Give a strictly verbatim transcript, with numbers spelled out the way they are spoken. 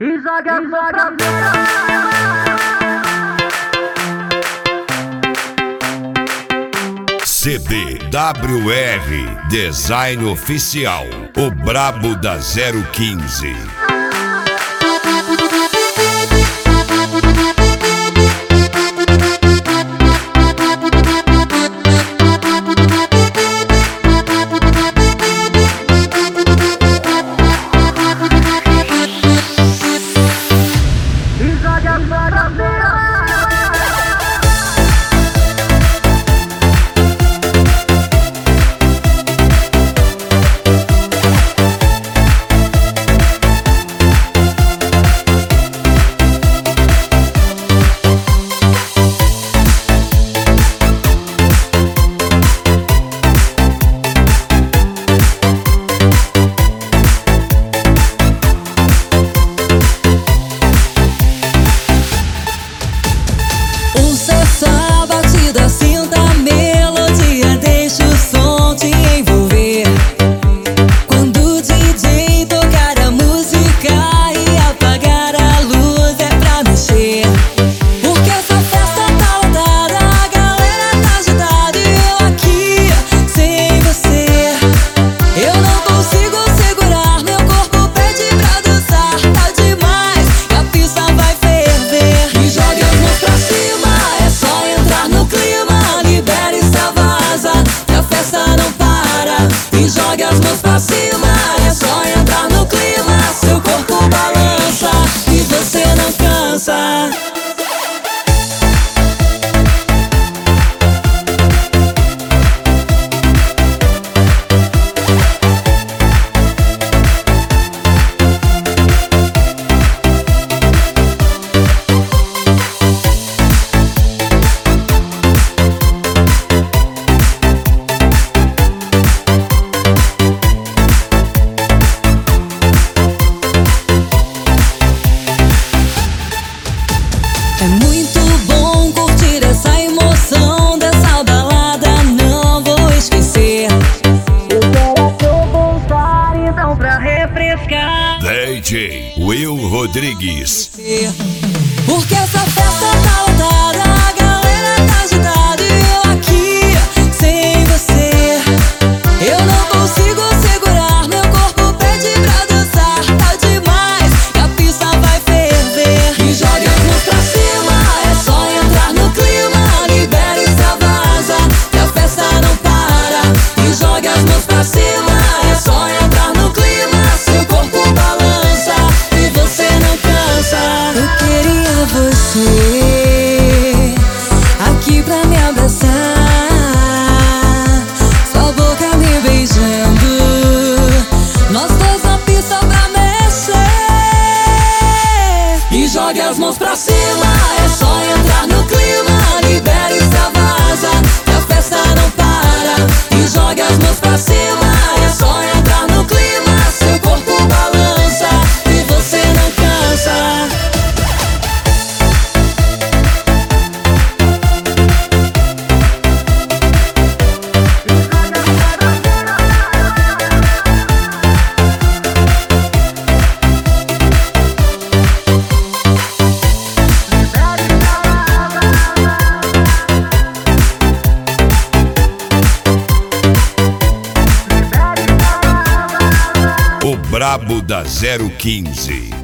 E joga, e joga, C D W R Design Oficial, o brabo da zero quinze. Jogue as mãos pra cima, é só entrar no clima. Seu corpo balança e você não cansa. É muito bom curtir essa emoção dessa balada, não vou esquecer. Eu quero a seu bem-estar, então pra refrescar D J Will Rodrigues. Porque essa festa tá lotada, a galera tá agitada e eu aqui sem você. Eu não consigo segurar, meu corpo pede pra dançar. Tá demais e a pista vai ferver. E jogue as mãos pra cima, é só entrar no clima. Libera e extravasa, que a festa não para. E jogue as mãos pra cima, é só entrar no clima. Seu corpo balança e você não cansa. Eu queria você aqui pra me abraçar, sua boca me beijando, nós dois na pista pra mexer. E jogue as mãos pra cima, é só entrar no clima. Libera e extravasa, que a festa não para. E jogue as mãos pra cima, é só entrar no clima. Seu corpo balança e você não cansa. O brabo da zero quinze.